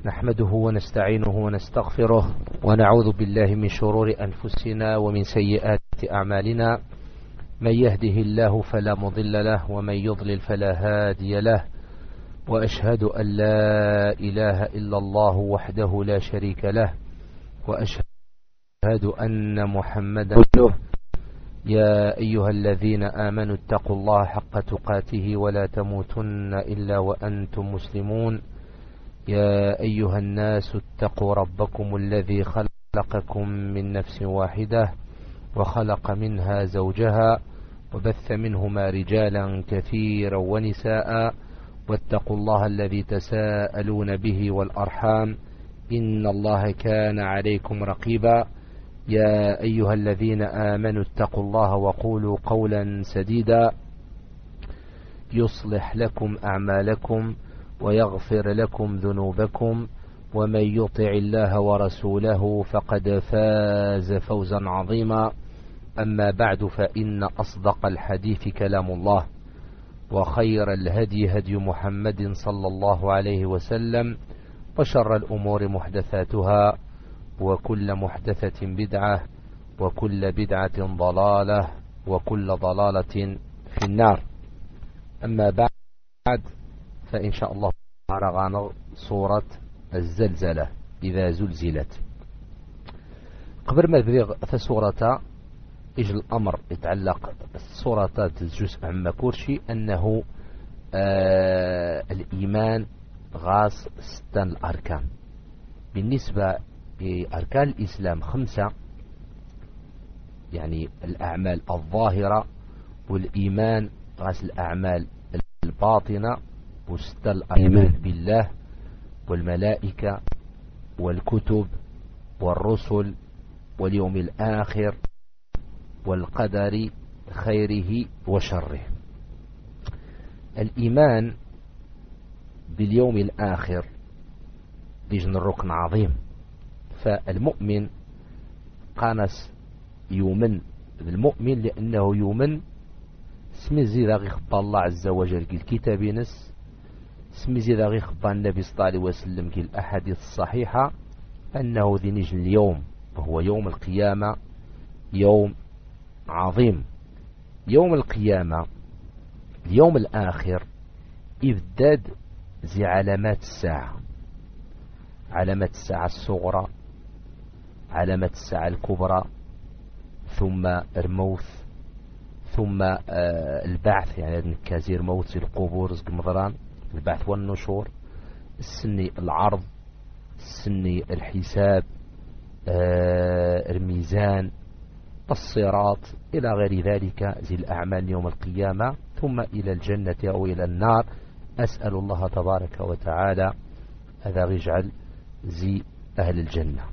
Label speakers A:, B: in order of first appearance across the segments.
A: نحمده ونستعينه ونستغفره ونعوذ بالله من شرور أنفسنا ومن سيئات أعمالنا. من يهده الله فلا مضل له ومن يضلل فلا هادي له، وأشهد أن لا إله إلا الله وحده لا شريك له، وأشهد أن محمدا عبده. يا أيها الذين آمنوا اتقوا الله حق تقاته ولا تموتن إلا وأنتم مسلمون. يا أيها الناس اتقوا ربكم الذي خلقكم من نفس واحدة وخلق منها زوجها وبث منهما رجالا كثيرا ونساء، واتقوا الله الذي تساءلون به والأرحام إن الله كان عليكم رقيبا. يا أيها الذين آمنوا اتقوا الله وقولوا قولا سديدا يصلح لكم أعمالكم ويغفر لكم ذنوبكم، ومن يطع الله ورسوله فقد فاز فوزا عظيما. أما بعد، فإن أصدق الحديث كلام الله، وخير الهدي هدي محمد صلى الله عليه وسلم، وشر الأمور محدثاتها، وكل محدثة بدعة، وكل بدعة ضلالة، وكل ضلالة في النار. أما بعد، فإن شاء الله رغانا صورة الزلزلة إذا زلزلت. قبل ما نبدأ في الصورة يجي الأمر يتعلق الصورة الجزء عما كورشي أنه الإيمان غاص 6 الأركان. بالنسبة لأركان الإسلام 5، يعني الأعمال الظاهرة، والإيمان غاص الأعمال الباطنة، و6 الإيمان بالله والملائكة والكتب والرسل واليوم الآخر والقدر خيره وشره. الإيمان باليوم الآخر بيجن الركن عظيم. فالمؤمن قانس يؤمن بالمؤمن لأنه يؤمن سمي زيدا غي خبا الله عز وجل كي الكتاب نس، سمي زيدا غي خبا النبي صلى الله عليه وسلم كي الأحاديث الصحيحة أنه ذي نجن اليوم وهو يوم القيامة يوم عظيم. يوم القيامة اليوم الآخر إبداد زي علامات الساعة، علامات الساعة الصغرى، علامات الساعة الكبرى، ثم الموت، ثم البعث، يعني نكازير موت في القبور رزق مضران، البعث والنشور، السني العرض، السني الحساب، الميزان، الصراط، إلى غير ذلك زي الأعمال يوم القيامة، ثم إلى الجنة أو إلى النار. أسأل الله تبارك وتعالى هذا يجعل زي أهل الجنة.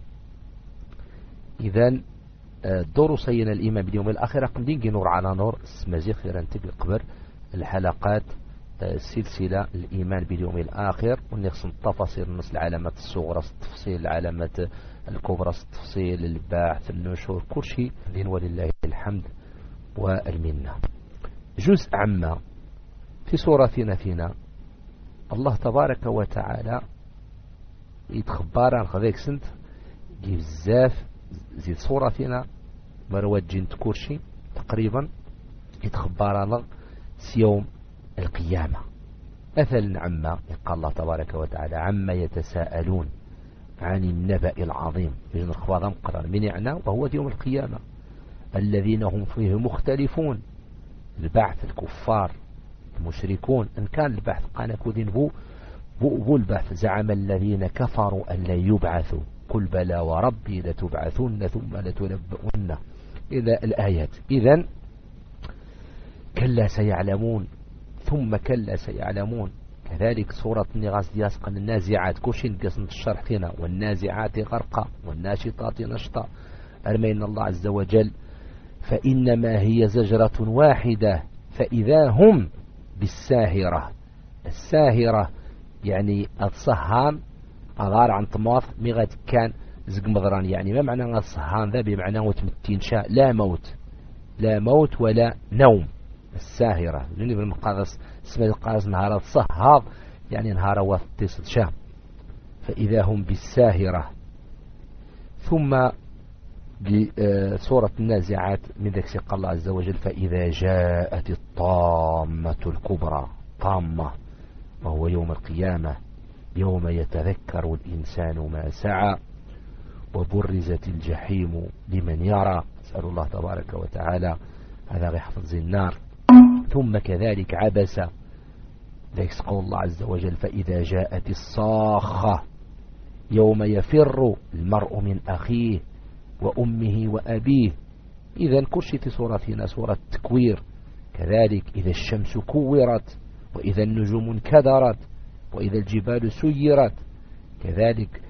A: إذن دور سينا الإيمان باليوم الآخر قمدين نور على نور سمازيخ خيرا تقبر الحلقات سلسلة الإيمان باليوم الآخر، ونخص التفاصيل نص العلامات الصغرى، التفصيل العلامات الكبرى، التفصيل الباحث النشور، كل شيء دين ولله الحمد والمنة. جزء عما في سورتنا فينا الله تبارك وتعالى يتخبر عن خذيك سنت بزاف زي صورتنا مروات جنت كورشي تقريبا يتخبر عن يوم القيامة. مثلا عما قال الله تبارك وتعالى عما يتساءلون عن النبأ العظيم، يجن الخواض مقرر من يعنى وهو يوم القيامة الذين هم فيه مختلفون. البعث، الكفار، المشركون، إن كان البحث قال كودين بو البحث زعم الذين كفروا أن لا يبعثوا قل بلى وربي لتبعثون ثم لتنبؤون إلى الآيات. إذن كلا سيعلمون ثم كلا سيعلمون. كذلك سورة النغاس دياسق النازعات كوشين قسم الشرح فينا، والنازعات غرقا والناشطات نشطا. أرمين الله عز وجل فإنما هي زجرة واحدة فإذا هم بالساهرة. الساهرة يعني الصهان أغار عن طماط مغاد كان زق مضران. يعني ما معنى الصهان ذا؟ بمعنى متمتين شاء، لا موت، لا موت ولا نوم. الساهرة لأنه بالمقاص اسمه القاص نهار الصهاض، يعني نهار وثيص شام. فإذا هم بالساهرة. ثم بسورة النازعات من ذلك قال الله عز وجل فإذا جاءت الطامة الكبرى، طامة وهو يوم القيامة، يوم يتذكر الإنسان ما سعى وبرزت الجحيم لمن يرى. أسأل الله تبارك وتعالى هذا يحفظ النار. ثم كذلك عبس، ذلك قول الله عز وجل فإذا جاءت الصاخة يوم يفر المرء من أخيه وأمه وأبيه. إذا كرشت سورتنا سورة التكوير. كذلك إذا الشمس كورت وإذا النجوم انكدرت وإذا الجبال سيرت. كذلك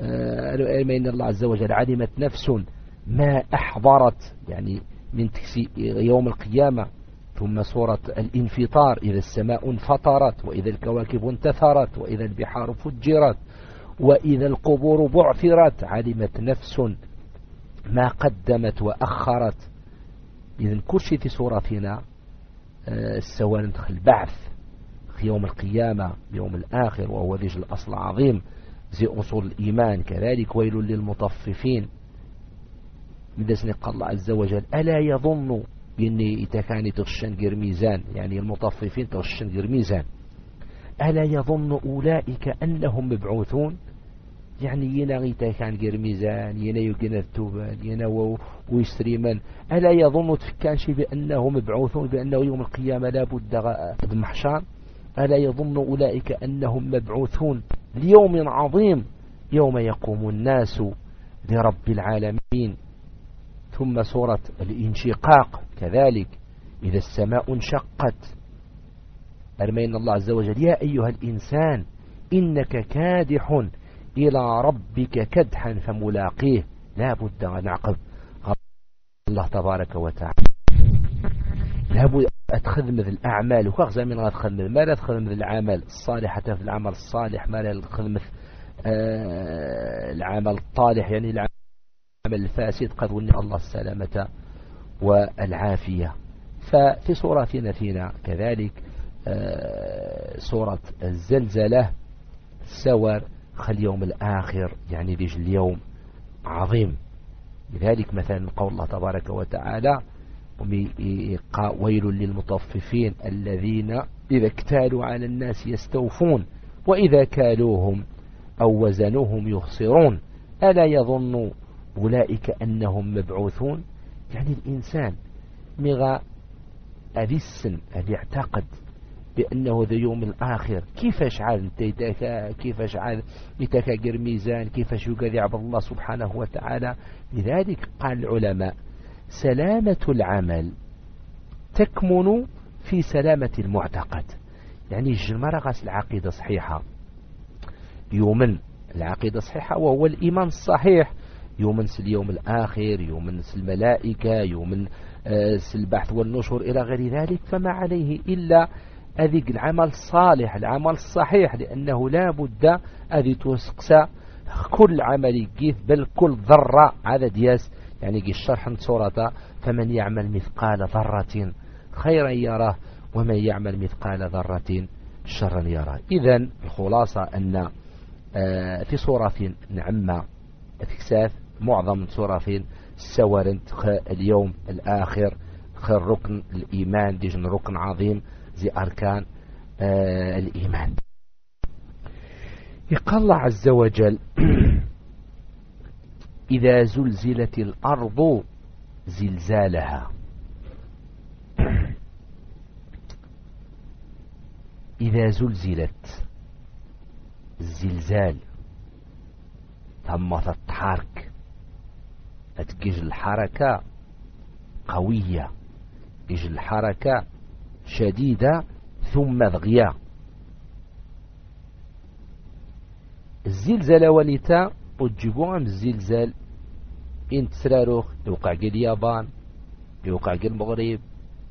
A: إن الله عز وجل علمت نفس ما أحضرت، يعني من يوم القيامة. ثم سورة الانفطار إذا السماء انفطرت وإذا الكواكب انتثرت وإذا البحار فجرت وإذا القبور بعثرت. علمت نفس ما قدمت وأخرت. إذن كل في سورتنا السوال البعث في يوم القيامة، يوم الآخر، وهو ذي الأصل عظيم زي أصول الإيمان. كذلك ويل للمطففين. مدسني قال الله عز وجل ألا يظن بأني إتكاني تغشن غير ميزان، يعني المطففين تغشن غير ميزان. ألا يظن أولئك أنهم مبعوثون، يعني ينا إتكان غير ميزان، ينا يقن التوبان، ينا ويسري من. ألا يظن تفكان شيء بأنهم مبعوثون، بأنه يوم القيامة لا بد المحشر. ألا يظن أولئك أنهم مبعوثون ليوم عظيم يوم يقوم الناس لرب العالمين. ثم سورة الانشقاق كذلك إذا السماء انشقت. أرمين الله عز وجل يا أيها الإنسان إنك كادح إلى ربك كدحا فملاقيه. لا بد أن نعقب الله تبارك وتعالى. لا بد أتخذ مثل الأعمال وكأخذ من أتخذ مثل ما لا أتخذ مثل العمل الصالح، في العمل الصالح ما لا أتخذ مثل العمل الطالح، يعني العمل الفاسد. قد ولي الله السلامة والعافية. ففي سورتنا فينا كذلك سورة الزلزلة سور خل يوم الآخر، يعني ذي اليوم عظيم. لذلك مثلا قول الله تبارك وتعالى ويل للمطففين الذين إذا اكتالوا على الناس يستوفون وإذا كالوهم أو وزنوهم يخسرون. ألا يظن أولئك أنهم مبعوثون. يعني الإنسان مغا أذي السن أذي اعتقد بأنه ذا يوم الآخر كيفاش عاد كيفاش عاد يتكاجر ميزان، كيفاش يقضي عبد الله سبحانه وتعالى. لذلك قال العلماء سلامة العمل تكمن في سلامة المعتقد. يعني الجمرة غاس العقيدة صحيحة، يؤمن العقيدة صحيحة وهو الإيمان الصحيح، يؤمن اليوم الآخر، يؤمن الملائكة، يؤمن البحث والنشر إلى غير ذلك. فما عليه إلا أذيك العمل الصالح، العمل الصحيح، لأنه لا بد أذي توسقسى كل عمل يجيث بل كل ذرة عدد ياس. يعني الشرح سورة فمن يعمل مثقال ذرة خيرا يراه ومن يعمل مثقال ذرة شرا يراه. إذن الخلاصة أن في سورة نعمة تكساف معظم سورة سورنت اليوم الآخر خير ركن الإيمان، ديجن ركن عظيم زي أركان الإيمان. يقال الله عز وجل إذا زلزلت الأرض زلزالها. إذا زلزلت الزلزال ثم تتحرك، تجي الحركة قوية، تجي الحركة شديدة ثم ضغية. الزلزال وليتا وتجيبوها من الزلزال إن تسراروخ يوقع قد اليابان، يوقع قد المغرب،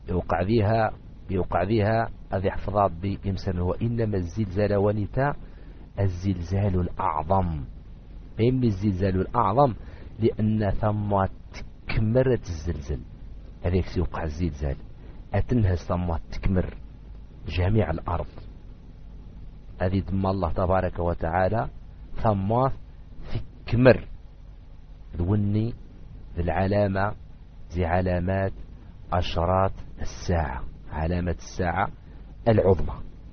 A: يوقع ذيها هذه حفظات بإمسان. هو إنما الزلزال وليتا الزلزال الأعظم. إما الزلزال الأعظم لأن ثم تكمرت الزلزال، هذيك سيوقع الزلزال أتنهز ثم تكمر جميع الأرض. هذه دم الله تبارك وتعالى ثم في كمر ذوني العلامة زي علامات أشراط الساعة، علامة الساعة العظمى.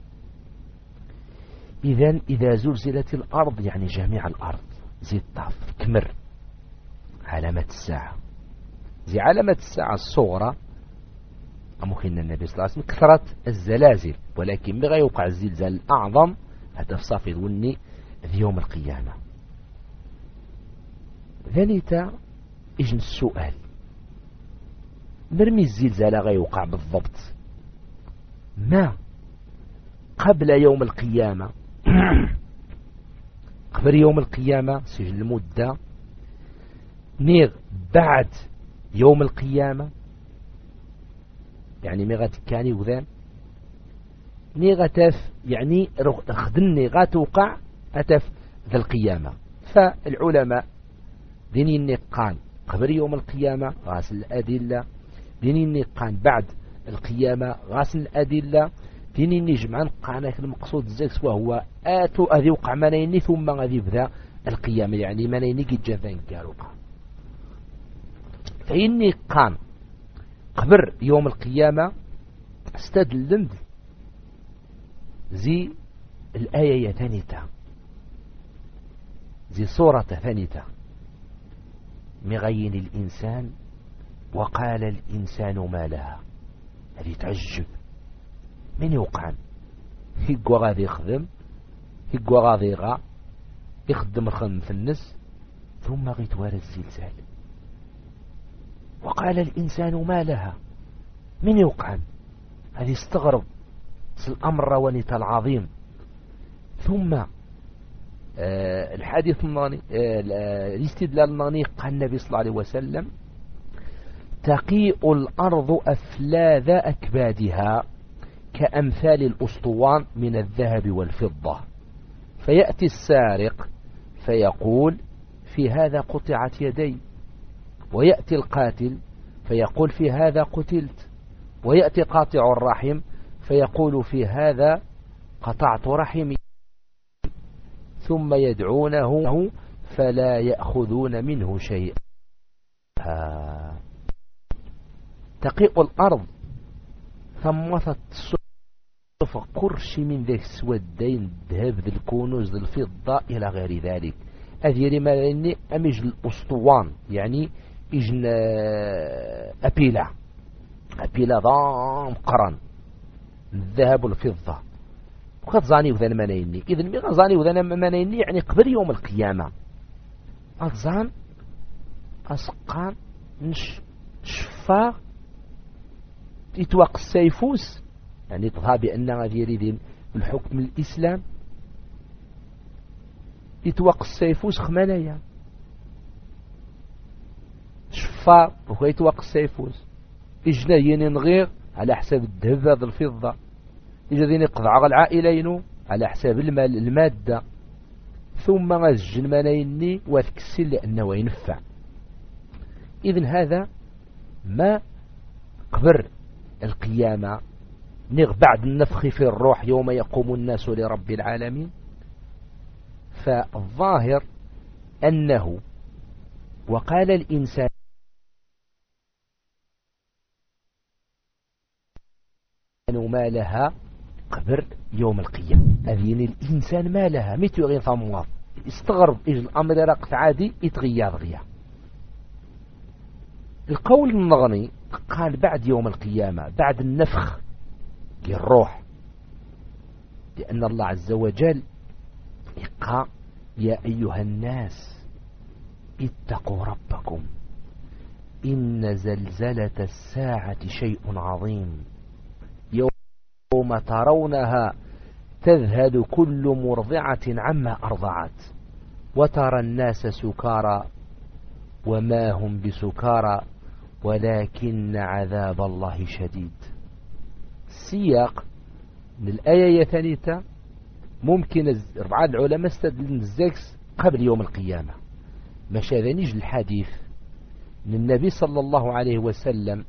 A: إذا زلزلت الأرض يعني جميع الأرض زي الطاف كمر علامة الساعة. زي علامة الساعة الصغرى ممكن النبي صلى الله عليه وسلم كثرة الزلازل، ولكن بغا يوقع الزلزال الأعظم هذا في صافي ذوني في يوم القيامة. ذلك إجن السؤال مرمي الزلزال غيوقع بالضبط ما قبل يوم القيامة قبل يوم القيامة سجل المدة نيغ بعد يوم القيامة يعني مي غتكاني وذان ني غتاف يعني خدني غاتوقع أتف ذا القيامة. فالعلماء ديني النقان قبل يوم القيامة غاسل الأدلة، ديني النقان بعد القيامة غاسل الأدلة، ديني نجمع نقانك المقصود الزكس وهو آتو أذي وقع منيني ثم غادي يبدا القيامة يعني منيني قد جاثين كاروقع. فإني قان قبل يوم القيامة استدلند زي الآية ثانية زي صورة ثانية مغين الإنسان وقال الإنسان ما لها. هذه تعجب من يوقعن هيقوا غادي يخدم هيقوا غادي يغا يخدم الخدم في النس ثم غيتوارى الزلزال. وقال الإنسان ما لها من يوقعن هذه استغرب الأمر روانيته العظيم. ثم الحديث الناني الاستدلال الناني قال النبي صلى الله عليه وسلم تقيء الأرض أفلاذ أكبادها كأمثال الأسطوان من الذهب والفضة، فيأتي السارق فيقول في هذا قطعت يدي، ويأتي القاتل فيقول في هذا قتلت، ويأتي قاطع الرحم فيقول في هذا قطعت رحمي، ثم يدعونه فلا يأخذون منه شيئا. تقيء الأرض ثمثت صف قرش من ذي السودين الذهب ذي الكنوز ذي الفضة إلى غير ذلك. هذه لما لأني أمج الأسطوان يعني إجن أبيلة ضام قرن الذهب والفضة وقد زاني وذن منيني. إذن ميغا زاني وذن منيني يعني قبل يوم القيامة أظان أسقان شفا يتوق السيفوس يعني تظهر بأن غادي يريدين الحكم الإسلام يتوق السيفوس خمانيا شفا وهو يتوق السيفوس إجنايين نغير على حساب الذهب هذا الفضة، إجنايين يقضع العائلين على حساب المادة، ثم غزجن منيني وتكسل لأنه ينفع. إذن هذا ما قبر القيامة نغ بعد النفخ في الروح يوم يقوم الناس لرب العالمين. فالظاهر أنه وقال الإنسان ما لها قبر يوم القيامة. أذين الإنسان ما لها متى يغير ثموات استغرب إجل الأمر رقت عادي يتغير غيا. القول النغني قال بعد يوم القيامة بعد النفخ للروح، لأن الله عز وجل قال يا أيها الناس اتقوا ربكم إن زلزلة الساعة شيء عظيم يوم ترونها تذهل كل مرضعة عما أرضعت وترى الناس سكارى وما هم بسكارى ولكن عذاب الله شديد. السياق من الآية ثالثة ممكن بعض العلماء استدلوا الزكس قبل يوم القيامة. مشى ذنيج الحديث من النبي صلى الله عليه وسلم.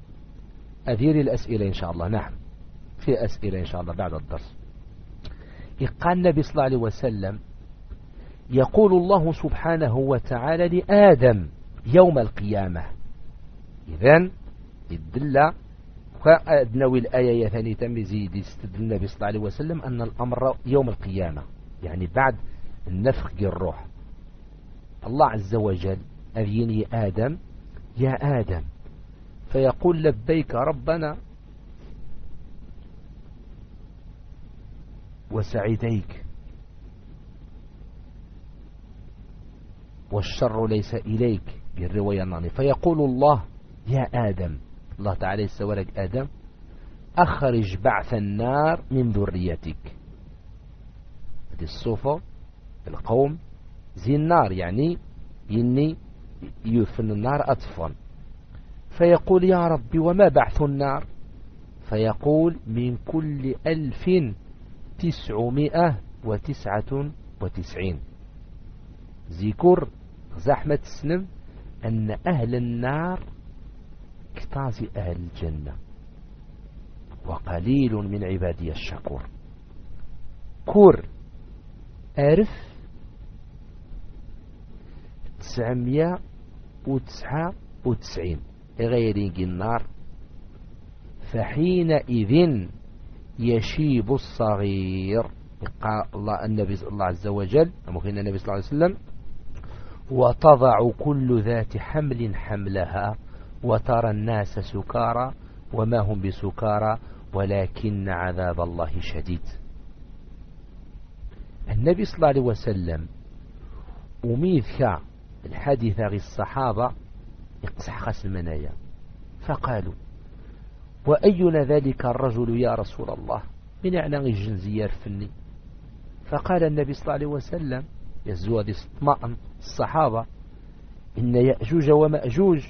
A: أثير الأسئلة إن شاء الله. نعم في أسئلة إن شاء الله بعد الدرس. قال النبي صلى الله عليه وسلم يقول الله سبحانه وتعالى لآدم يوم القيامة. إذن الدلة نوي الآية ثانية تمزيد يستدل النبي صلى الله عليه وسلم أن الأمر يوم القيامة، يعني بعد النفخ الروح. الله عز وجل أذيني آدم يا آدم، فيقول لبيك ربنا وسعديك والشر ليس إليك بالرواية الناني. فيقول الله يا آدم، الله تعالى يسولك آدم أخرج بعث النار من ذريتك. هذه الصوفة القوم زي النار، يعني إني يثن النار أطفا. فيقول يا ربي وما بعث النار؟ فيقول من كل 1999. ذكر زحمة السنم أن أهل النار كتازي أهل الجنة، وقليل من عبادي الشكور. كور أرف 999 غير النار. فحينئذ يشيب الصغير. قال الله النبي صلى الله عز وجل ممكن النبي صلى الله عليه وسلم وتضع كل ذات حمل حملها وترى الناس سكارى وما هم بسكارى ولكن عذاب الله شديد. النبي صلى الله عليه وسلم أميث الحديث غي الصحابة يقصح خس المنايا، فقالوا وأينا ذلك الرجل يا رسول الله؟ من يعني الجنزية يرفني؟ فقال النبي صلى الله عليه وسلم يزود اطمأن الصحابة إن يأجوج ومأجوج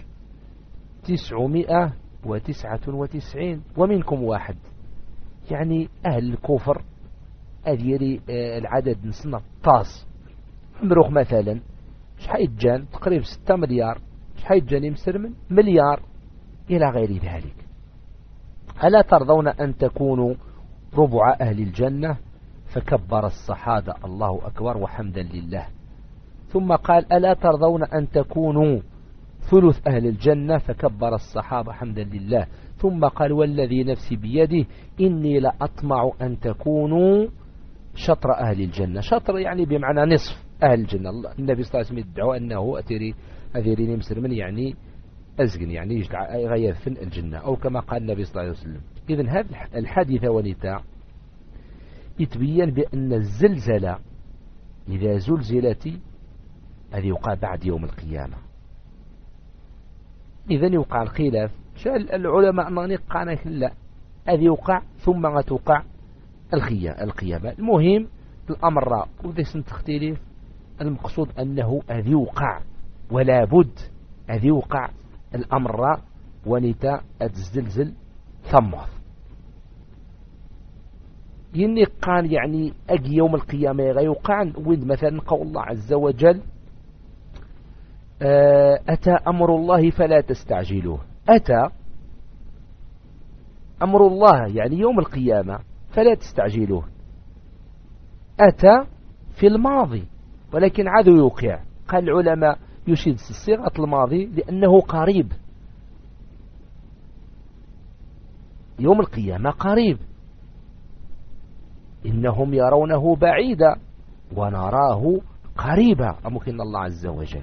A: 999 ومنكم واحد، يعني أهل الكفر أديري العدد نسنا طاس مروخ مثلا شحال جان تقريبا 6 مليار، شحال جان يمسرمن مليار إلى غير ذلك. ألا ترضون أن تكونوا ربع أهل الجنة؟ فكبر الصحابة الله أكبر وحمدا لله. ثم قال ألا ترضون أن تكونوا ثلث أهل الجنة؟ فكبر الصحابة حمدا لله. ثم قال والذي نفسي بيده إني لأطمع أن تكونوا شطر أهل الجنة. شطر يعني بمعنى نصف أهل الجنة. النبي صلى الله عليه وسلم يدعو أنه أثيريني مسلمين، يعني أزقن، يعني يجدع غير فن الجنة، أو كما قال النبي صلى الله عليه وسلم. إذن هذا الحديث ونتاع يتبين بأن الزلزلة إذا زلزلت هذه يوقع بعد يوم القيامة. إذن يوقع الخلاف، شال العلماء نقعنا لا هذه يوقع ثم توقع القيامة. المهم الأمر وديس تختلف، المقصود أنه هذه يوقع ولا بد هذه يوقع الأمر ونتا الزلزل ثمه يني قال يعني أجي يوم القيامة غيوقع ويد مثلا قول الله عز وجل أتى أمر الله فلا تستعجلوه. أتى أمر الله يعني يوم القيامة فلا تستعجلوه. أتى في الماضي ولكن عاد يوقع. قال العلماء يشيد صيغة الماضي لأنه قريب، يوم القيامة قريب، إنهم يرونه بعيدا ونراه قريبا ممكن الله عز وجل.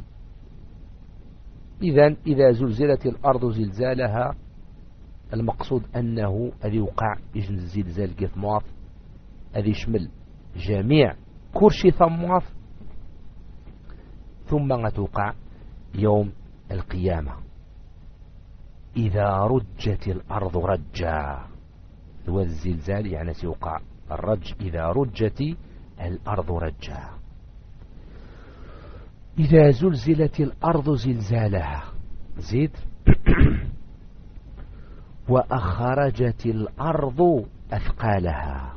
A: إذا زلزلت الأرض زلزالها المقصود أنه الذي يوقع زلزال قثماط الذي يشمل جميع كرشي ثماط، ثم توقع يوم القيامة. إذا رجت الأرض رجا، والزلزال يعني سيوقع الرج إذا رجت الأرض رجا. إذا زلزلت الأرض زلزالها زيد وأخرجت الأرض أثقالها.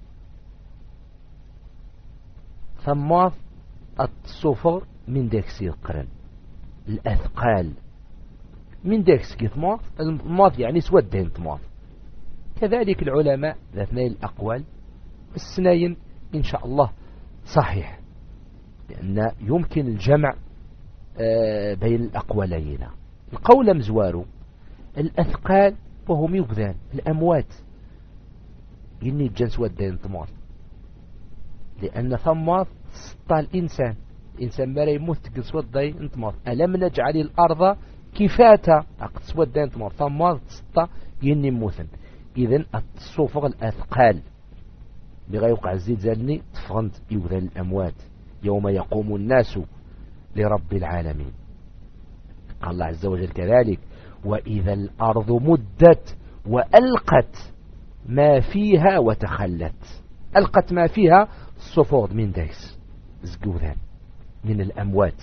A: ثم الصفر من داكسي القرن الأثقال من داكسي الماض يعني سودين طماط. كذلك العلماء ذاتنا الأقوال السنين إن شاء الله صحيح، لأن يمكن الجمع بين الأقوالين. القول مزوار الأثقال وهم يقذان الأموات يني الجنس والدين طمار، لأن ثم سطى الإنسان ما يموت تقص والدين طمار. ألم نجعل الأرض كفاتا أقص والدين طمار ثم سطى يني موثن. إذن الصوفغ الأثقال بغا يوقع الزلزال تفغنت يقذان الأموات يوم يقوم الناس لرب العالمين. قال الله عز وجل كذلك وإذا الأرض مدت وألقت ما فيها وتخلت. ألقت ما فيها الصفوض من دايس زقوذان من الأموات،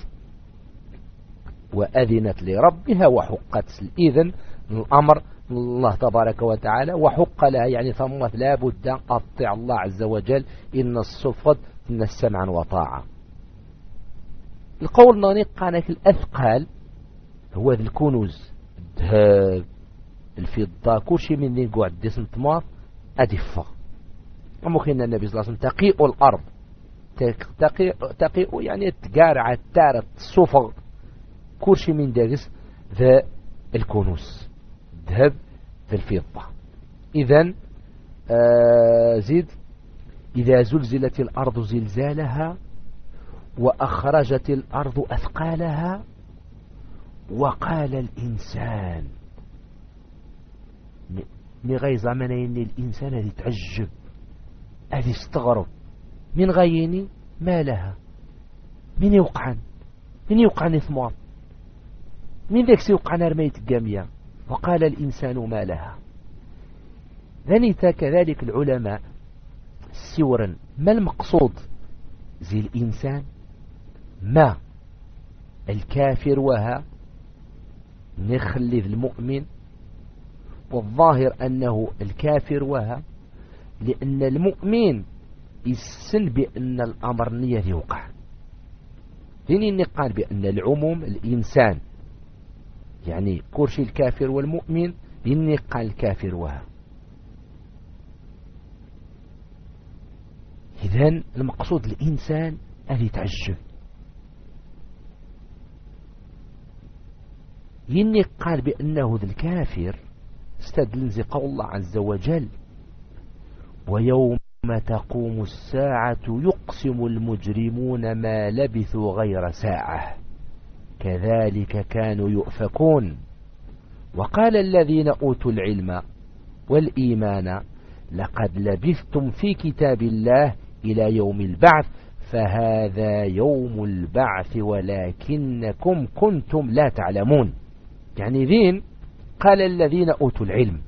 A: وأذنت لربها وحقت. الإذن الأمر الله تبارك وتعالى وحق لها، يعني ثمت لا بد أطيع الله عز وجل. إن الصفوض إن السمع وطاعة. القول نانيق قانك الأثقال هو ذي الكنوز، الذهب، الفضة، كل شيء من ذي قوع الدسم طماط أدفة. ومخينا النبي صلى الله عليه وسلم تقيء الأرض، تقيء يعني تقارع التارة الصفغ كل شيء من داقس ذا الكنوز، الذهب ذا الفضة. إذن زيد إذا زلزلت الأرض زلزالها وأخرجت الأرض أثقالها وقال الإنسان غير زمنين الإنسان هذه تعجب، هذه استغرب من غيني ما لها، من يوقعن ثمار، من ذاك سيوقعن رميت الجامية. وقال الإنسان ما لها. ذنيت كذلك العلماء سورا ما المقصود زي الإنسان، ما الكافر وها نخلي المؤمن، والظاهر أنه الكافر وها، لأن المؤمن يسن بأن الأمر نية يوقع. ذيني قال بأن العموم الإنسان، يعني كرشي الكافر والمؤمن ذيني قال الكافر وها. إذن المقصود الإنسان أن يتعجب. يني قال بأنه ذا الكافر استدل قول الله عز وجل ويوم تقوم الساعة يقسم المجرمون ما لبثوا غير ساعة كذلك كانوا يؤفكون. وقال الذين أوتوا العلم والإيمان لقد لبثتم في كتاب الله إلى يوم البعث فهذا يوم البعث ولكنكم كنتم لا تعلمون. يعني ذين قال الذين أوتوا العلم،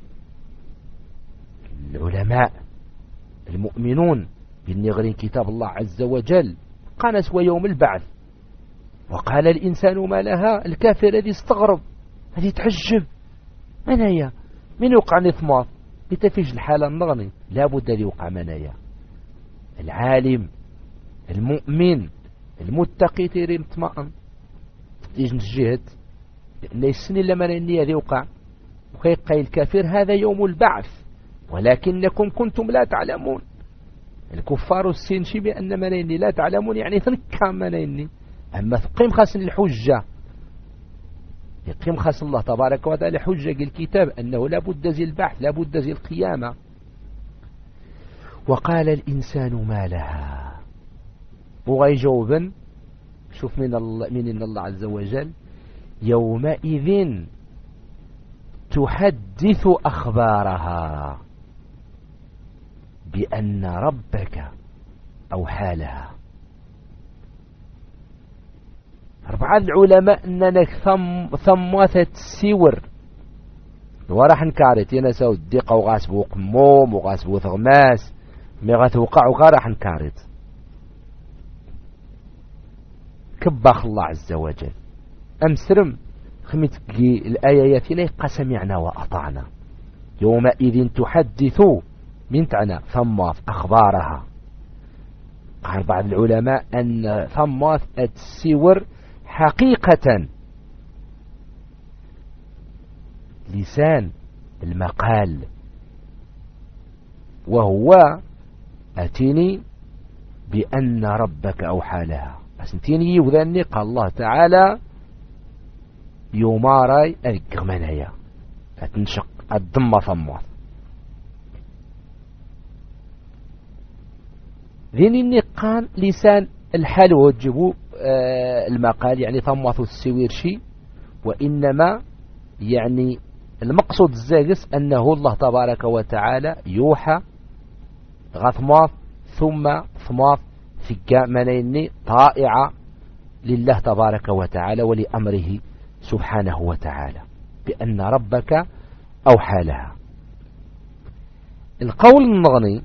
A: العلماء المؤمنون بالنغرين كتاب الله عز وجل، قال سوى يوم البعث. وقال الإنسان ما لها، الكافر الذي استغرب، هذه تعجب، منايا من يوقع نثمار لتفيج الحالة النغني، لابد أن يوقع منايا. العالم المؤمن المتقي تيري مطمئن تيجي نجهد، لأن السن لما نني هذا يوقع. وكيقى الكافر هذا يوم البعث ولكنكم كنتم لا تعلمون. الكفار السين شي بأن منيني لا تعلمون، يعني ثنكا منيني. أما قيم خاص الحجة، يقيم خاص الله تبارك وتعالى حجة الكتاب أنه لا بد زي البحث، لا بد زي القيامة. وقال الإنسان ما لها، وغي جوابا شوف من الله عز وجل يومئذ تحدث أخبارها بأن ربك أوحى لها. أربعة العلماء أننا ثمثة السور وراح نكارت ينسى الدقة وغاسبو قموم وغاسبو ثغماس مي غتوقع وغاراح نكارت كباخ الله عز وجل. أمسرم خمتقي الآية ياتينا قسمعنا وأطعنا يومئذ تحدث من تعنى ثمث أخبارها. قال بعض العلماء أن ثمث السور حقيقة لسان المقال، وهو أتيني بأن ربك أوحى لها. أسنتيني وذني قال الله تعالى يوماراي أذكرمانايا أتنشق الضمة ثموات ذين النقان لسان الحال وجبوا المقال يعني ثموات السوير شيء، وإنما يعني المقصود الزاجس أنه الله تبارك وتعالى يوحى غثماث ثم ثماث في منيني طائعة لله تبارك وتعالى ولأمره سبحانه وتعالى بأن ربك أوحى لها. القول النغني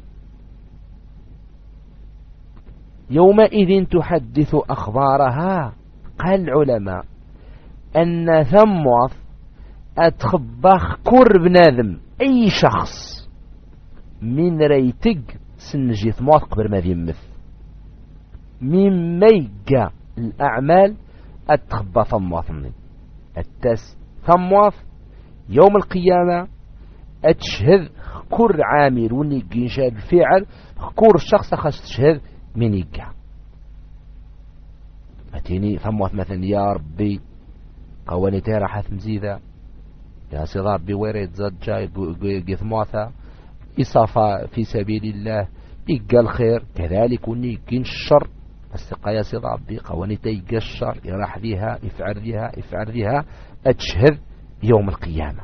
A: يومئذ تحدث أخبارها، قال العلماء أن ثموث أتخبخ كر بنادم أي شخص من ريتق سنجي ثموث قبل ما يمث من ميقى الأعمال أتخبى ثموثني التاس ثموث يوم القيامة أتشهد كر عامل ونيقى ينشهد الفعل كر الشخص خاص تشهد من يقع أتيني ثموث مثلا يا ربي قوانيتي راح مزيدة يا سيد ربي ويريد زاد جاي ثموثة إصافة في سبيل الله يقى الخير كذلك ونيقى الشر استقى يا سيد ربي قوانيتي يقى الشر يراح ذيها افعل ذيها أتشهد يوم القيامة.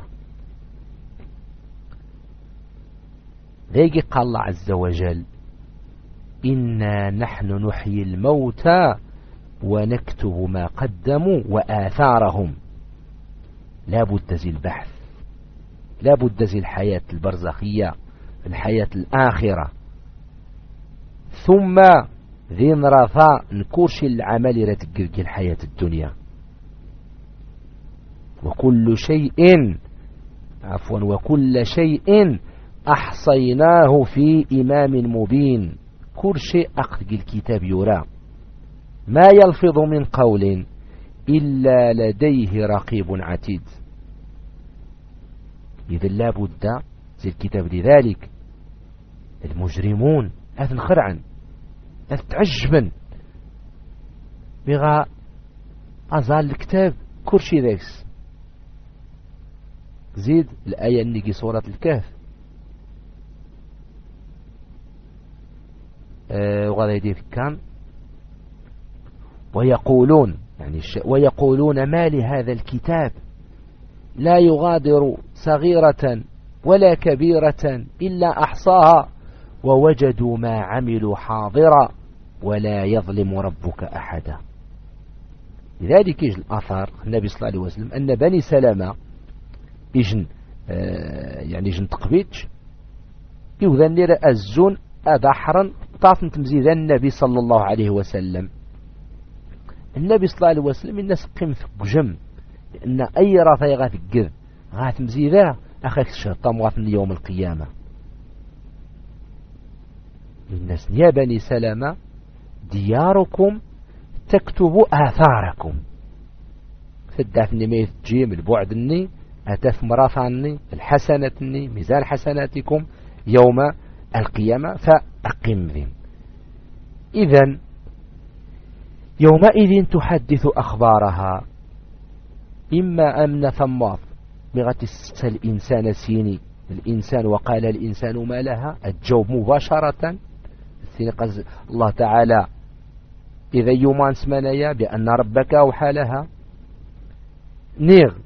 A: ذيك قال الله عز وجل إنا نحن نحيي الموتى ونكتب ما قدموا وآثارهم. لا بد زي البحث، لا بد زي الحياة البرزخية الحياة الآخرة، ثم ذي نرثا نكورش العمل رتقرق الحياة الدنيا. وكل شيء أحصيناه في إمام مبين. كل شيء أقرق الكتاب يرى ما يلفظ من قول إلا لديه رقيب عتيد. إذا لا بد زي الكتاب لذلك المجرمون أتنخرعا أتعجبا بغا أزال الكتاب كل شيء ذاكس. زيد الآية النجي سورة الكهف وغدا يدير كان ويقولون ما لهذا الكتاب لا يغادر صغيرة ولا كبيرة إلا أحصاها ووجدوا ما عملوا حاضرا ولا يظلم ربك أحدا. لذلك يجي الأثر النبي صلى الله عليه وسلم أن بني سلامة يجن تقبيتش يوذن لرأزون أبحرا طافن تمزيد النبي صلى الله عليه وسلم. النبي صلى الله عليه وسلم الناس قيم في قجم لأن أي رثي غاث القذ غاث مزيدا أخاك الشيطان واثن يوم القيامة. الناس يا بني سلامة دياركم تكتب آثاركم. فدافني ميث جيم البعدني أتف مرافعني الحسنتني ميزان حسناتكم يوم القيامة فأقم ذن. إذن يومئذ تحدث أخبارها إما أمن ثماث بغت الإنسان سيني الإنسان وقال الإنسان ما لها الجواب مباشرة الله تعالى إذا يومان سمانيا بأن ربك أوحى لها. نيغ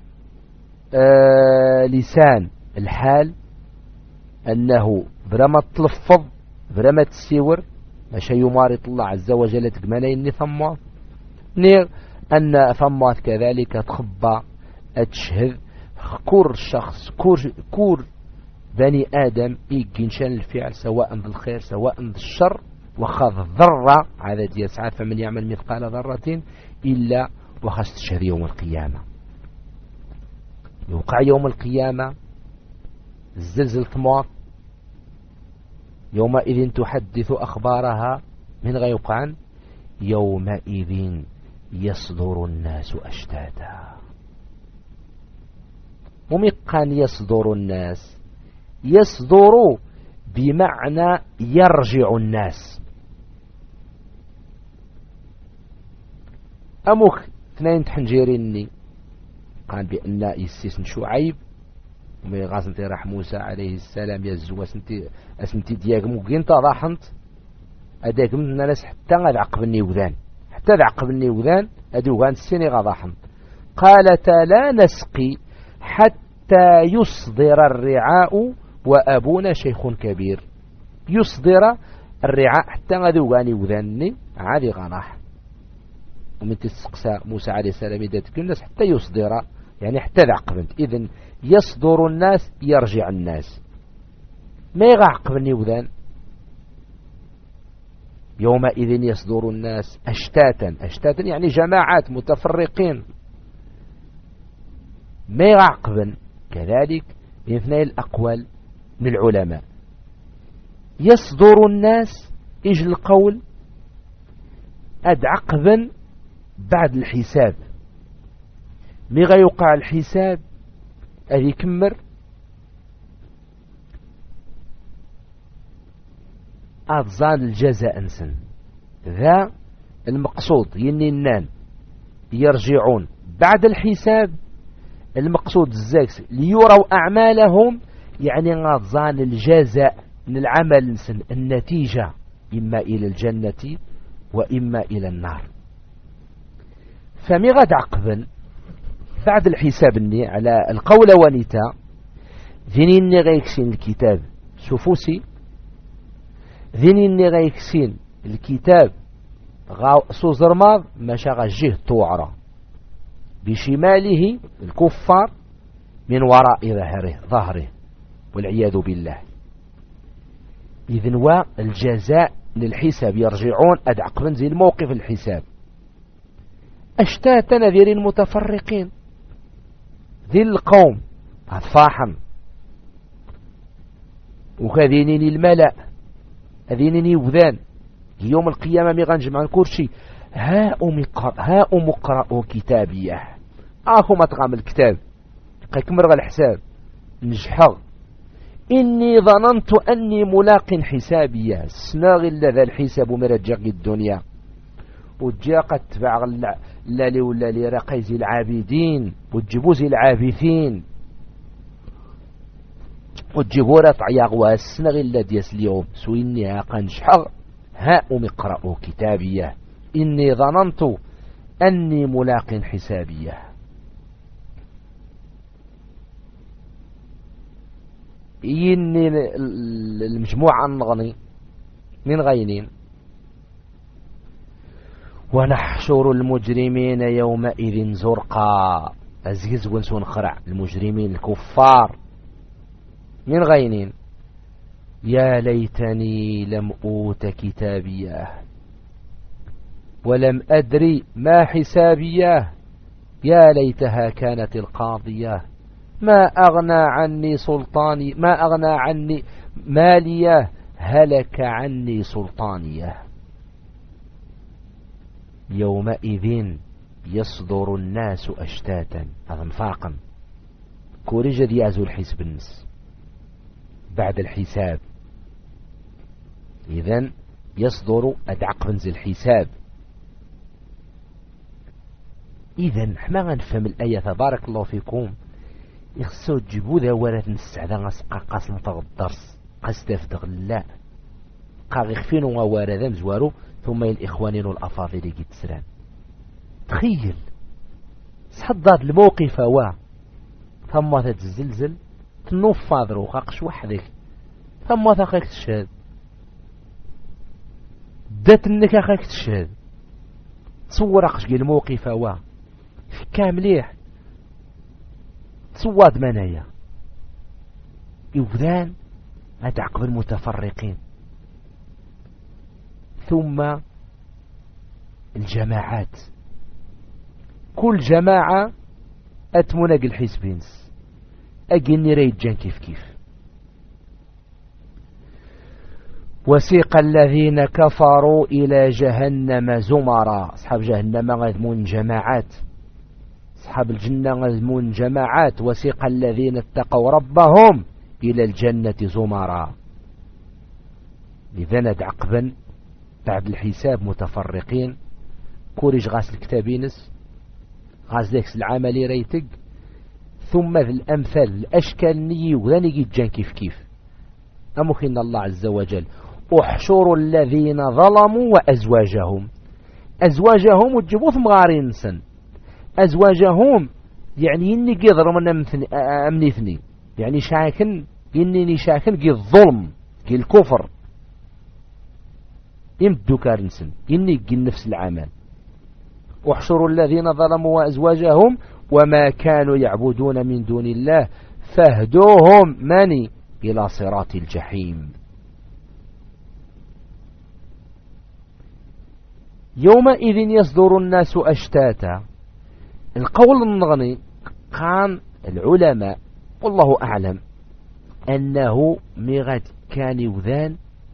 A: لسان الحال أنه برما تلفظ برما تسيور ماشي يمارط الله عز وجل تكمانين ثماث. نيغ أن ثماث كذلك تخبى أتشهد كور شخص كور بني آدم يجنشان الفعل سواء بالخير سواء بالشر وخذ ذرة عدد يسعى فمن يعمل مثقال ذرة إلا وخذ تشهد يوم القيامة. يوقع يوم القيامة الزلزل ثمار يومئذ تحدث أخبارها من غيقعا يومئذ يصدر الناس أشتاتا. ومقان يصدر الناس يصدر بمعنى يرجع الناس أموك اثنين تحنجيريني قال بأن يسيسن شعيب ومي غازنتي راح موسى عليه السلام يزوا اسنتي دياك موكين تضاحنت أداك من الناس حتى غادعقبني وذان حتى ذعقبني وذان أدو غان السيني غاضاحن. قالت لا نسقي حتى يصدر الرعاء وأبونا شيخ كبير. يصدر الرعاء حتى غادو غاني وذاني عادي غراح. ومن تسقسى موسى عليه السلام يداتك الناس حتى يصدر يعني حتى ذعقبنت. إذن يصدر الناس يرجع الناس ما يغعقبني وذان. يومئذ يصدر الناس أشتاتا يعني جماعات متفرقين ما يعقبن. كذلك من اثنين الأقوال من العلماء يصدر الناس إيج القول أدعقبن بعد الحساب مي غيوقع الحساب أذي كمر أضزان الجزاء انسن ذا المقصود ينينان يرجعون بعد الحساب. المقصود الزاكس ليروا أعمالهم يعني غضزان الجزاء من العمل انسن النتيجة إما إلى الجنة وإما إلى النار. فمي غد عقبا بعد الحساب على القول ونتا ذنين غيكسين الكتاب سفوسي ذنين غيكسين الكتاب سوزرماض ماشا غجيه توعرة بشماله الكفار من وراء ظهره والعياذ بالله. إذن الجزاء للحساب يرجعون أدعقبن زي الموقف الحساب أشتات نذير متفرقين ذي القوم أطفاحا وكذينين الملأ هذينني وذان يوم القيامة ميغنجمع كلشي ها أقرأوا كتابيه أخو ما تغام الكتاب كمرغ الحساب نجحغ إني ظننت أني ملاق حسابيه سناغ ذا الحساب مرجق الدنيا وجا قد تبع اللالي ولا لي رقيزي العابدين وتجبوزي العابثين وتجيبوا رطعياغ واسنغ إلا ديس اليوم سويني هاقنجحغ ها اقرأوا كتابيه إني ظننت أني ملاق حسابيه. إني المجموعة النغني من غينين ونحشر المجرمين يومئذ زرقا أزيز ونسون خرع المجرمين الكفار من غينين يا ليتني لم أوت كتابيه ولم أدري ما حسابيه يا ليتها كانت القاضية ما أغنى عني سلطاني ما أغنى عني ماليه هلك عني سلطانيه. يومئذ يصدر الناس أشتاتا أغنفاقا كوريجا ديازو الحسب النس بعد الحساب. إذن يصدر أدعق بنز الحساب. إذن حما غنفهم الآية تبارك الله فيكم يخصو تجيبو ذا ورات نستعدا غسقا قاس نطغ الدرس قاس تفدغ لا قاغ يخفينو وواردا مزوارو ثم الإخوانين والأفاضل يجي تسران. تخيل صحضاد الموقف وا ثم تتزلزل تنوف فاضرو خاقش وحدك ثم ثاقك تشهد دات انك اخاك تشهد تصور اقش الموقف وا كامليح تصواد منايا يوذان اتعقب المتفرقين ثم الجماعات كل جماعة اتمنق الحزبينس اجني ريجان كيف وسيق الذين كفروا إلى جهنم زمرا. أصحاب جهنم غذمون جماعات أصحاب الجنة غذمون جماعات. وسيق الذين اتقوا ربهم إلى الجنة زمرا. إذا ندعقبا بعد الحساب متفرقين كوريج غاس الكتابينس غاس ديكس العملي ريتق ثم الأمثال الأشكال ني وغاني جيجان كيف أمكن الله عز وجل احشروا الذين ظلموا وأزواجهم وتجيبوث مغارين سن أزواجهم يعني إني قيضر من أمني ثني يعني شاكن إني شاكن قي الظلم قي الكفر يمدو كارنسن إني قي نفس العمل احشروا الذين ظلموا وأزواجهم وما كانوا يعبدون من دون الله فاهدوهم مني إلى صراط الجحيم يومئذ يصدر الناس أشتاتا. القول النغني كان العلماء والله أعلم أنه مغاد كان يوذان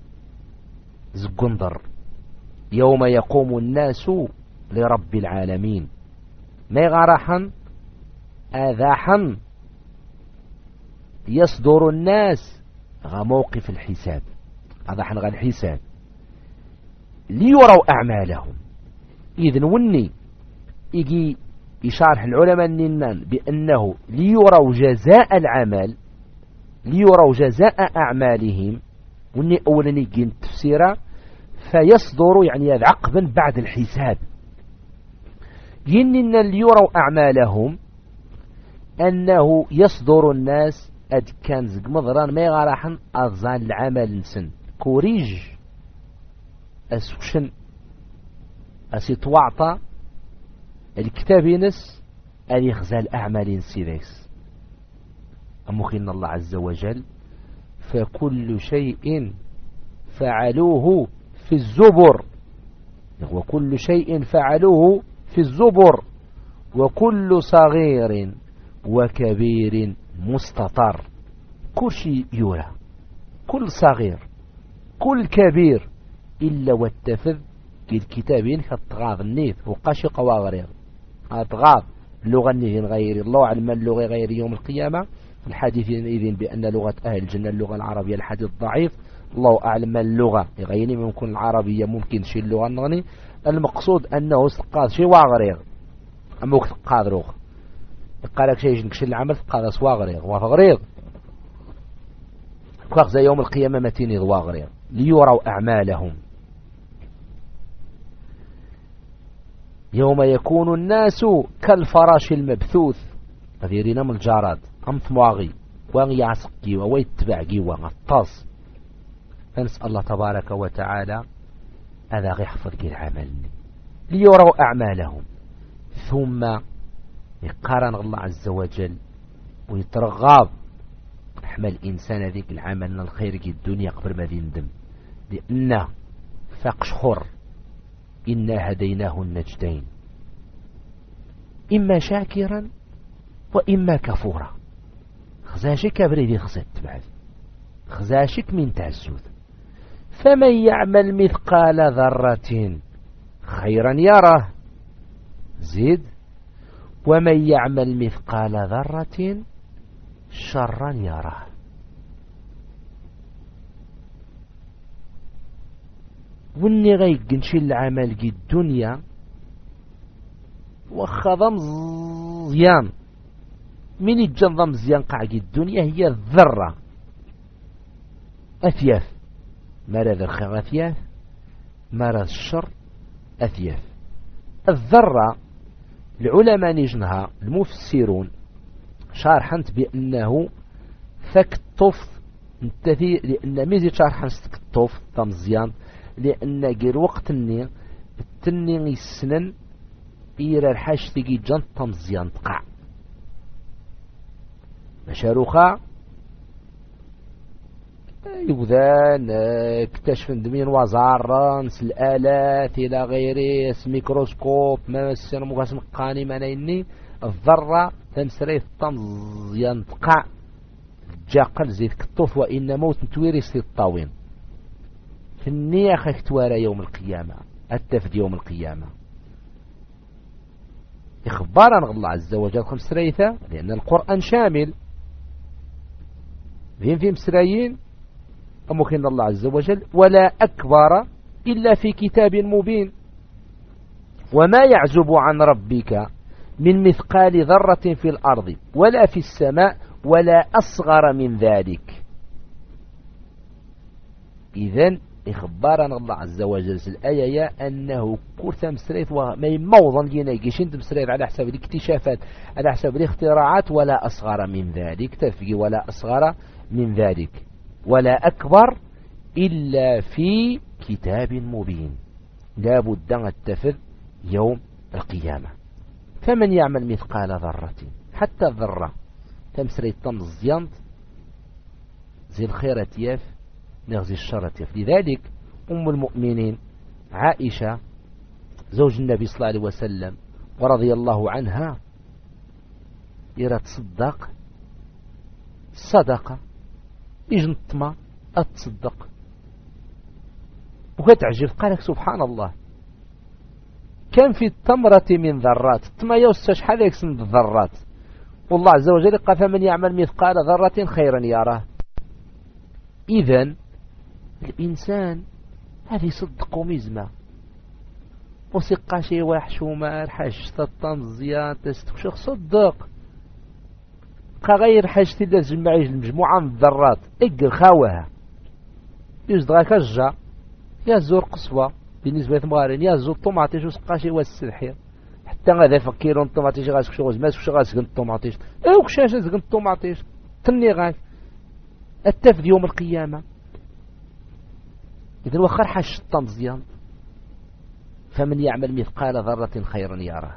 A: زقندر يوم يقوم الناس لرب العالمين مغارحا آذاحا يصدر الناس موقف الحساب آذاحا غا الحساب ليروا أعمالهم. إذن وني يجي يشارح العلماء النينان بأنه ليروا جزاء العمل ليروا جزاء أعمالهم وني أولا يجي التفسير فيصدر يعني عقبا بعد الحساب يننا ليروا أعمالهم أنه يصدر الناس أد كان زق مضران ما يغارحن أظان العمل نسن كوريج أسوشن أسيطوعطا الكتاب ينس أن يخزى الأعمال نسيديس أمخين الله عز وجل فكل شيء فعلوه في الزبر وكل شيء فعلوه في الزبر وكل صغير وكبير مستطر كل شيء يرى كل صغير كل كبير إلا والتفذ الكتابين كالتغاض النيث وقاشق وغرير أتغاض اللغة النيث غير الله علم اللغة غير يوم القيامة الحديث إذن بأن لغة أهل الجنة اللغة العربية الحديث ضعيف الله أعلم اللغة غير ممكن العربية ممكن شيء اللغة النغني المقصود أنه استقاض شيء وغرير أما وقت تقاض روغ قالك شيء جنك شيء العمل تقاض سواغرير وفغرير كواخ يوم القيامة متيني ضواغرير ليروا أعمالهم يوم يكون الناس كالفراش المبثوث غيرنا من الجارات أمث مواغي واغي يعسقي ويتبعقي وغطاس فنسأل الله تبارك وتعالى هذا غيحفظ العمل ليروا أعمالهم ثم يقارن الله عز وجل ويترغب حمل الإنسان ذيك العمل الخير في الدنيا قبل ما يندم لأنه فاقشخر إنا هديناه النجدين إما شاكرا وإما كفورا خزاشك بريدي خزت بعد خزاشك من تعزوذ فمن يعمل مثقال ذرة خيرا يره زيد ومن يعمل مثقال ذرة شرا يره وني غيق نشي العمل قي الدنيا وخضم زيان من يتجنظم زيان قاعد الدنيا هي الذرة أثياف مرض الخير أثياف مرض الشر أثياف الذرة العلماء نجنها المفسرون شارحنت بأنه ثك الطف لأن ميزي شارحن ثك الطف تمزيان لأن غير وقت التنين السنن إيرا الحاج تيجي جان تمزيان تقع مشاروخا يوذان اكتشف دمين وزاران الآلات إلى غيره ميكروسكوب ما السنة مقاسم قاني ما نيني الذرة تمسري تمزيان تقع جاقل زيت كالطوف وإن موت تويرس الطاوين في النية خيختوارا يوم القيامة التفد يوم القيامة إخبارا الله عز وجل خمس ريثة لأن القرآن شامل في مسرايين أمكن الله عز وجل ولا أكبر إلا في كتاب مبين وما يعزب عن ربك من مثقال ذرة في الأرض ولا في السماء ولا أصغر من ذلك. إذن إخبارنا الله عز وجل في الآية أنه كرث مسريت وما يموضا جينا يجيشين مسريت على حساب الاكتشافات، على حساب الاختراعات، ولا أصغر من ذلك. تفقي ولا أصغر من ذلك ولا أكبر إلا في كتاب مبين. لا بد أن التفذ يوم القيامة. فمن يعمل مثقال ذرة، حتى الذرة تمسريت تمزيانت زي الخيرة ياف نغزي الشر ياف. لذلك أم المؤمنين عائشة زوج النبي صلى الله عليه وسلم ورضي الله عنها يرى تصدق صدقة يجنطما أتصدق وكتعجب. قالك سبحان الله كان في التمرة من ذرات، التما يوسى شحال يكسن بالذرات، والله عز وجل قال فمن يعمل مثقال ذرة خيرا يراه. إذن الإنسان هذه صدق ومزمة وسقى شي وحشومة حاج تطنزيات تستكشخ صدق غير حاجة لازم معيش المجموعة من الذرات اقل خاوها يجد غاك الجا يا زور قصوى بالنسبة للمغارين يا زور طماطيش وسقاشي والسلحير حتى غادا فكيرون طماطيش غاسك شغل ماس وش غاسك الطماطيش او كشاش غاسك الطماطيش تني غاك التفد يوم القيامة. إذن وخر حاش الطمزيان فمن يعمل مثقال ذرة خيرا يراه.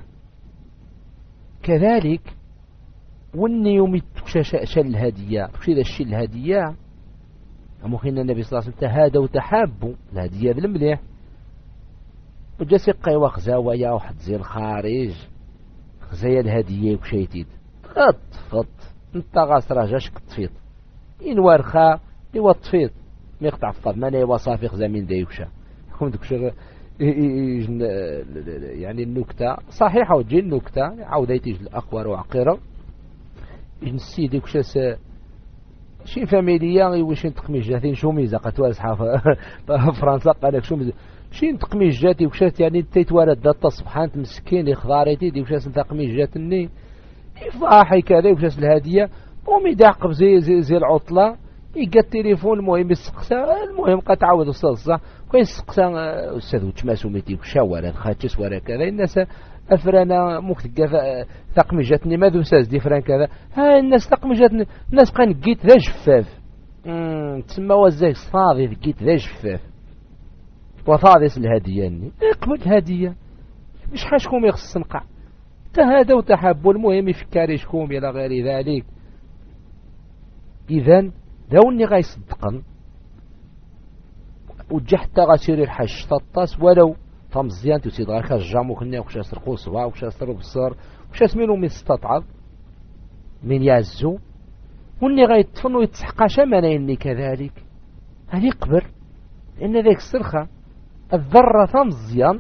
A: كذلك وني يوم شل الهدية تكشي ذا الشي الهدية ممكن النبي صلى الله عليه وسلم تهادوا وتحابوا الهدية ذا المليح وجاسي قيوة خزاوية واحد زي الخارج زي الهدية وكشيتيد اطفط انت غاصرا جاشك تفيط إن وارخا إيوا تفيط ميقطع فض مانا إيوا صافي خزامين دايوكشا كون دكشا يعني النكتة صحيحة وتجي النكتة عوديتي الأقوار وعقيرة نسيدي كشاس شي فاميليا وشين تقميش جاتين شو ميزة قتوارس حافة فرنسا قالك شو ميزة شين تقميش جاتي وكشاس يعني تيتوارد داتا صبحانت مسكين يخضاريتي دي وكشاس تقميش جاتني يفاحي كذا وكشاس الهدية قومي داقب زي العطلة يلقى التليفون المهم يسقسى المهم قد تعود الصلصة كوين سقسى أستاذ وتشماسو ميتي وشاورا خاتشس ورا كذا الناس أفرانا مكتقى ثقمي جاتني ماذا أستاذ دي فران كذا ها الناس ثقمي جاتني الناس قان قيت ذا جفاف تسمى وزاك صاضي قيت ذا جفاف وصاضي الهدية اقبل الهدية مش حاشكم يخص نقع تهادى وتحبوا المهم يفكاريشكم إلى غير ذلك. إذن ذاوني غايصدقن وجا حتى غاسيري الحاج تطاس ولو فمزيان تسيد غاكا الجام وكنا وكشا سرقو صباع وكشا سرقو بصر وكشا سمينو من استطعب من يعزو وني غايتفن ويتسحقا شمانا إني كذلك هذي قبر إن ذاك السرخة الذرة فمزيان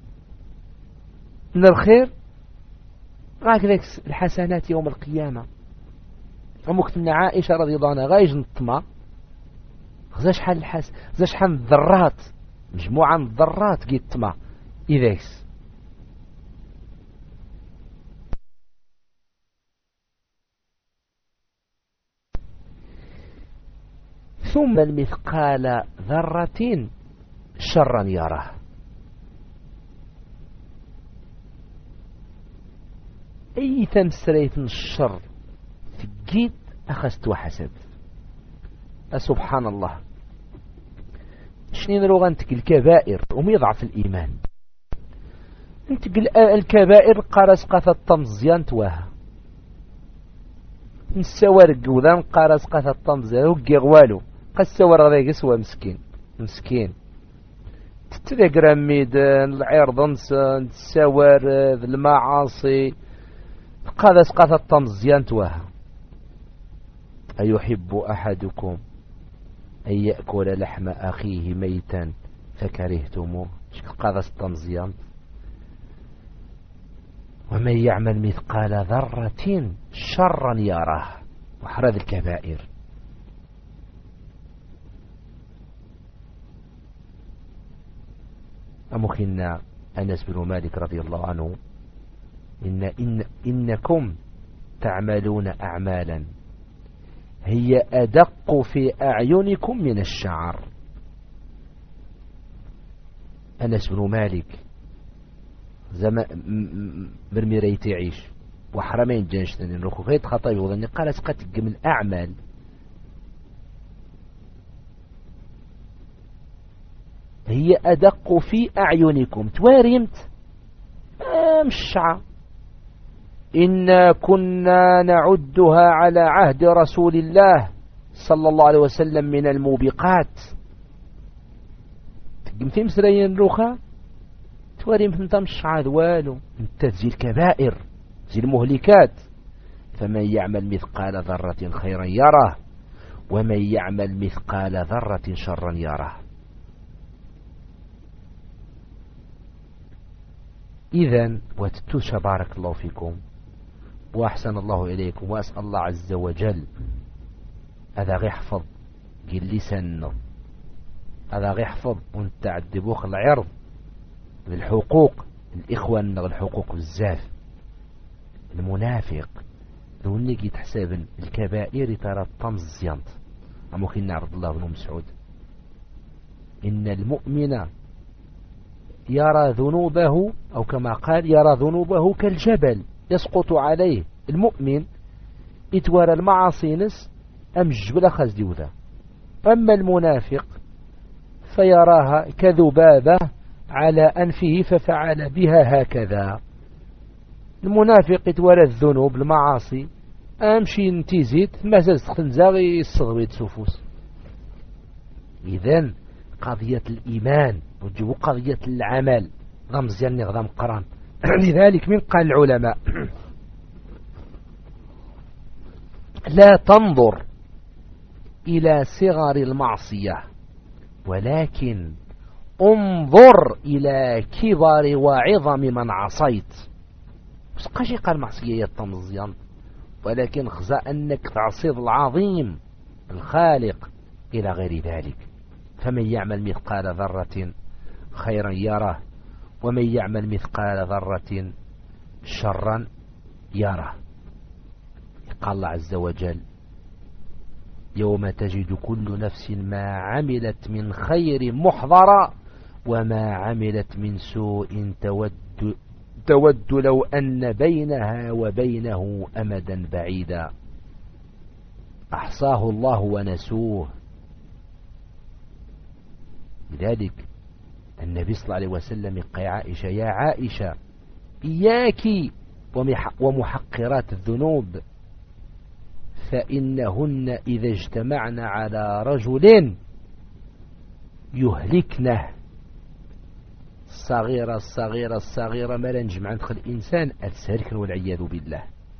A: من الخير غاك ذاك الحسنات يوم القيامة. ومكتبنا عائشة رضي الله عنها غايج نطمع غزاش حال الحس غزاش حال الذرات مجموعة من الذرات قيت طمع إذاكس ثم المثقال ذرة شرا يراه. أي تمسريت الشر فقيت أخذت وحسب سبحان الله. شنين روغانتك الكبائر وميضعف الإيمان انت الكبائر قارس قاثة الطمزيان تواها نسوارق وذان قارس قاثة الطمزيان وقي غوالو قسوار غذاك سوا مسكين تتذكر رميدان العرض نسان تسوار المعاصي قارس قاثة الطمزيان تواها. أيحب أحدكم أن يأكل لحم أخيه ميتا فكرهتموه قاذس التنزيان. ومن يعمل مثقال ذرة شرا يراه وحرذ الكبائر. أمخنا أنس بن مالك رضي الله عنه إنكم تعملون أعمالا هي أدق في أعينكم من الشعر. أنس بن مالك مرميريتي عيش وحرمين جانشتني نروخو فيت خطايب وظني قالت قد من أعمال هي أدق في أعينكم توارمت الشعر. إنا كنا نعدها على عهد رسول الله صلى الله عليه وسلم من الموبقات. تقم في مسرين روخا تواري مثل الشعر والو انت تزيل كبائر زي المهلكات. فمن يعمل مثقال ذرة خيرا يره ومن يعمل مثقال ذرة شرا يره. إذن وتتوش بارك الله فيكم وأحسن الله إليكم وأسأل الله عز وجل هذا غيحفظ لساننا هذا غيحفظ وانت عدبوخ العرض بالحقوق الإخوان الحقوق بزاف. المنافق لو نجي تحسب الكبائر ترى الطمز زيانت ممكن نعرض الله بن مسعود إن المؤمن يرى ذنوبه أو كما قال يرى ذنوبه كالجبل يسقط عليه. المؤمن يتوارى المعاصي نس أم الجبل أخذ ديوذا. أما المنافق فيراها كذبابة على أنفه ففعل بها هكذا. المنافق يتوارى الذنوب المعاصي أمشي نتيزيت ما زلت خنزاغي الصغبيت سفوس. إذن قضية الإيمان وتجيبوا قضية العمل غمزيان نغضام قران. لذلك من قال العلماء لا تنظر إلى صغر المعصية ولكن انظر إلى كبر وعظم من عصيت. مسقاشي قال معصية التمزيان ولكن خزا أنك تعصيد العظيم الخالق إلى غير ذلك. فمن يعمل مثقال ذرة خيرا يره ومن يعمل مثقال ذرة شرا يره. قال الله عز وجل يوم تجد كل نفس ما عملت من خير محضرا وما عملت من سوء تود لو أن بينها وبينه أمدا بعيدا أحصاه الله ونسوه. لذلك النبي صلى الله عليه وسلم يقول عائشة يا عائشة إياك ومحقرات الذنوب فإنهن إذا اجتمعن على رجل يهلكنه. الصغيرة ما لنجمع ندخل الإنسان أتسهلكن والعياذ بالله.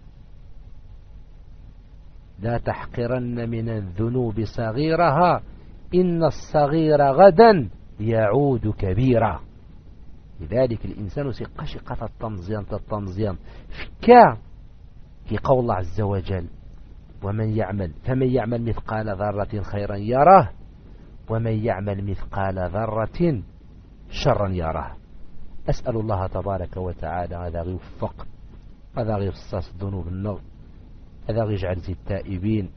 A: لا تحقرن من الذنوب صغيرها إن الصغير غدا يعود كبيرا. لذلك الإنسان سيقشقة التمزيان فكا في قول الله عز وجل فمن يعمل مثقال ذرة خيرا يره ومن يعمل مثقال ذرة شرا يره. أسأل الله تبارك وتعالى هذا يوفق هذا يفصص الذنوب النغ هذا يجعل زي التائبين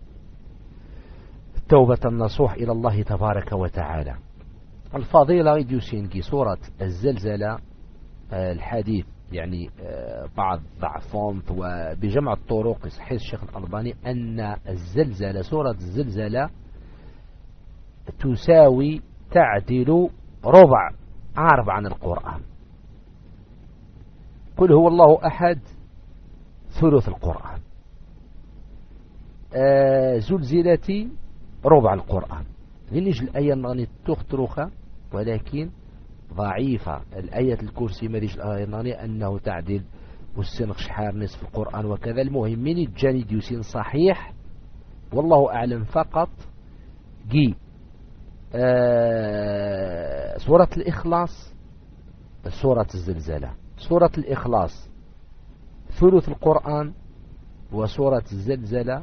A: توبة النصوح إلى الله تبارك وتعالى. الفضيلة يديوسينكي سورة الزلزلة الحديث يعني بعض ضعفهم وبجمع الطرق يصحيح الشيخ الألباني أن الزلزلة سورة الزلزلة تساوي تعدل ربع عرب عن القرآن. قل هو الله أحد ثلث القرآن. زلزلتي ربع القرآن. لنجي الآية نغني تخترخة ولكن ضعيفة. الآية الكرسي مريج الآية نغني أنه تعدل والسنق شحار نصف القرآن وكذا. المهم من الجاني ديوسين صحيح والله أعلم. فقط جي سورة الإخلاص سورة الزلزلة سورة الإخلاص ثلث القرآن وسورة الزلزلة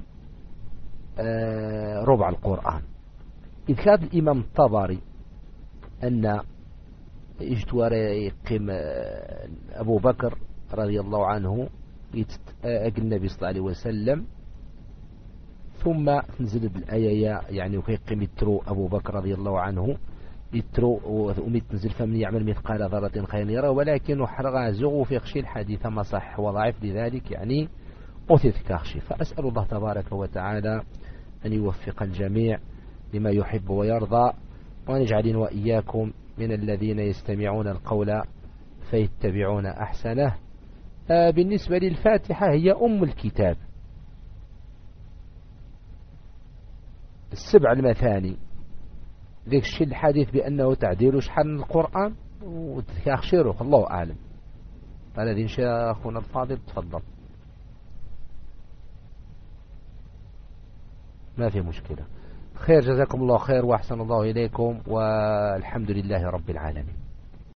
A: ربع القرآن. إذ كان الإمام الطبري أن اجتوار يقيم أبو بكر رضي الله عنه أجل النبي صلى الله عليه وسلم، ثم تنزل بالآية يعني وكيقيم يترو أبو بكر رضي الله عنه يترو ومتنزل فمن يعمل مثقال ذرة خيرا يرى، ولكن حرغ زغو في خشي الحديث ما صح وضعيف، لذلك يعني أثث كخشي. فأسأل الله تبارك وتعالى أن يوفق الجميع لما يحب ويرضى، وأن يجعلنا وإياكم من الذين يستمعون القول فيتبعون أحسنه. بالنسبة للفاتحة هي أم الكتاب، السبع المثاني ذيك الشيء الحديث بأنه تعديل شحال من القرآن وتخشيره، الله أعلم. الذي إن شاء أخونا الفاضل تفضل، ما في مشكلة. خير، جزاكم الله خير وأحسن الله إليكم، والحمد لله رب العالمين.